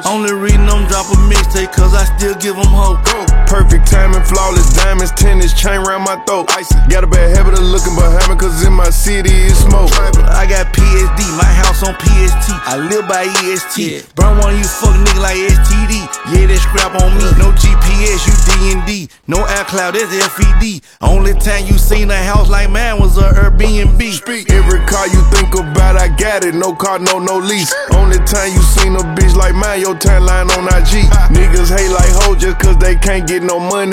Only reason I'm dropping mixtape, cause I still give them hope. Perfect timing, flawless diamonds, tennis chain round my throat. Got a bad habit of looking behind me, cause in my city it's smoke. I got PSD, my house on PST. I live by EST. Burn one of you fuck nigga like STD. Yeah, that scrap on me. No GPS, you D&D. No iCloud, that's FED. Only time you seen a house like mine was a Airbnb. Every car you think about, I got it. No car, no lease. Only time you seen a bitch like mine, your timeline on IG. Niggas hate like hoes just cause they can't get no money